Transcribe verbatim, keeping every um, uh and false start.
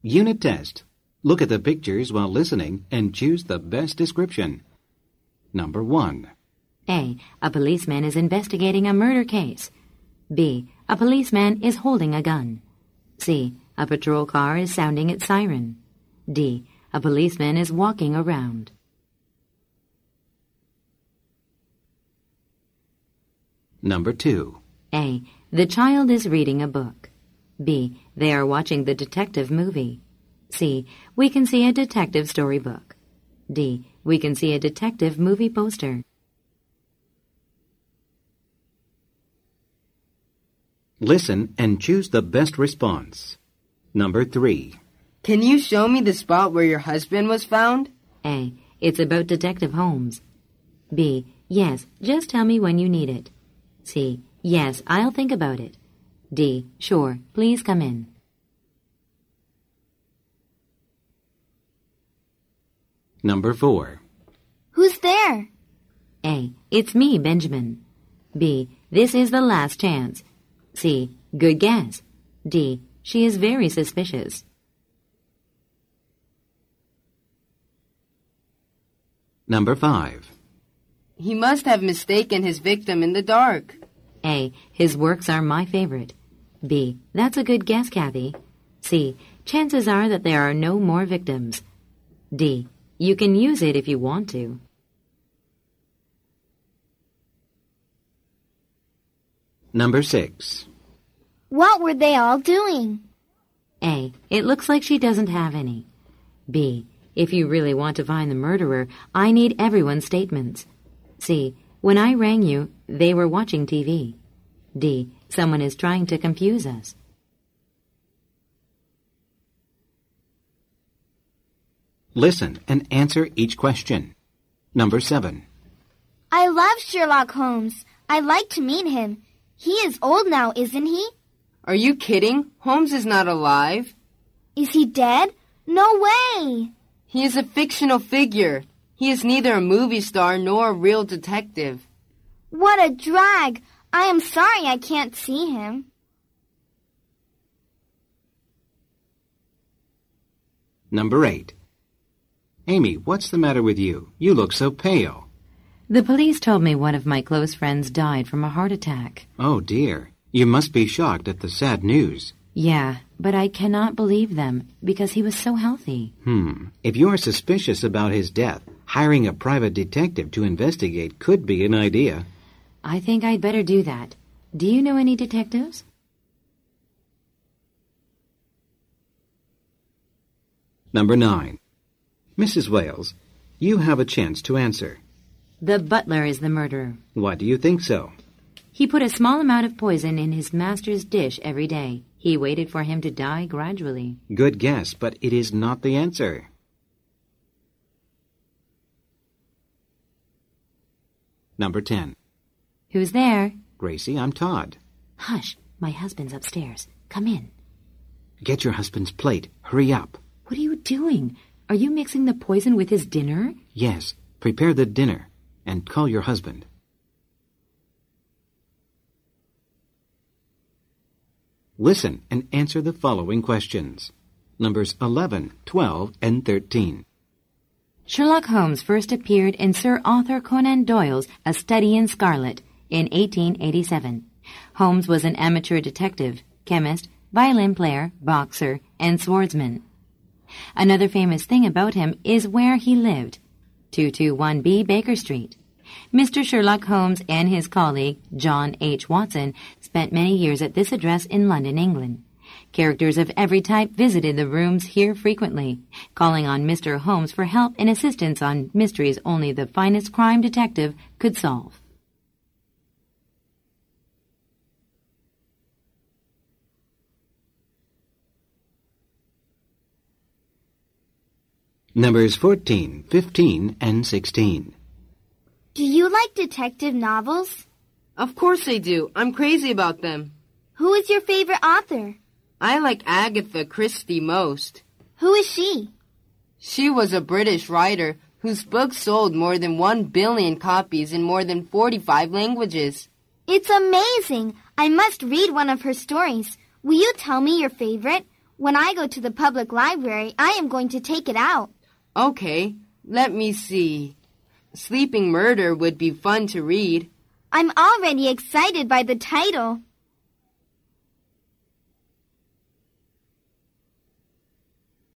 Unit test. Look at the pictures while listening and choose the best description. Number one. A. A policeman is investigating a murder case. B. A policeman is holding a gun. C. A patrol car is sounding its siren. D. A policeman is walking around. Number two. A. The child is reading a book. B. They are watching the detective movie. C. We can see a detective storybook. D. We can see a detective movie poster. Listen and choose the best response. Number three. Can you show me the spot where your husband was found? A. It's about Detective Holmes. B. Yes, just tell me when you need it. C. Yes, I'll think about it. D. Sure, please come in. Number four. Who's there? A. It's me, Benjamin. B. This is the last chance. C. Good guess. D. She is very suspicious. Number five. He must have mistaken his victim in the dark. A. His works are my favorite. B. That's a good guess, Kathy. C. Chances are that there are no more victims. D. You can use it if you want to. Number six. What were they all doing? A. It looks like she doesn't have any. B. If you really want to find the murderer, I need everyone's statements. C. When I rang you, they were watching T V. D. Someone is trying to confuse us. Listen and answer each question. Number seven. I love Sherlock Holmes. I'd like to meet him. He is old now, isn't he? Are you kidding? Holmes is not alive. Is he dead? No way! He is a fictional figure. He is neither a movie star nor a real detective. What a drag! I am sorry I can't see him. Number eight. Amy, what's the matter with you? You look so pale. The police told me one of my close friends died from a heart attack. Oh, dear. You must be shocked at the sad news. Yeah, but I cannot believe them because he was so healthy. Hmm. If you're suspicious about his death, hiring a private detective to investigate could be an idea. I think I'd better do that. Do you know any detectives? Number nine. Missus Wales, you have a chance to answer. The butler is the murderer. Why do you think so? He put a small amount of poison in his master's dish every day. He waited for him to die gradually. Good guess, but it is not the answer. Number ten. Who's there? Gracie, I'm Todd. Hush, my husband's upstairs. Come in. Get your husband's plate. Hurry up. What are you doing? Are you mixing the poison with his dinner? Yes, prepare the dinner and call your husband. Listen and answer the following questions. Numbers eleven, twelve, and thirteen. Sherlock Holmes first appeared in Sir Arthur Conan Doyle's A Study in Scarlet in eighteen eighty-seven. Holmes was an amateur detective, chemist, violin player, boxer, and swordsman. Another famous thing about him is where he lived, two twenty-one B Baker Street. Mister Sherlock Holmes and his colleague, John H. Watson, spent many years at this address in London, England. Characters of every type visited the rooms here frequently, calling on Mister Holmes for help and assistance on mysteries only the finest crime detective could solve. Numbers fourteen, fifteen, and sixteen. Do you like detective novels? Of course I do. I'm crazy about them. Who is your favorite author? I like Agatha Christie most. Who is she? She was a British writer whose books sold more than one billion copies in more than forty-five languages. It's amazing. I must read one of her stories. Will you tell me your favorite? When I go to the public library, I am going to take it out. Okay, let me see. Sleeping Murder would be fun to read. I'm already excited by the title.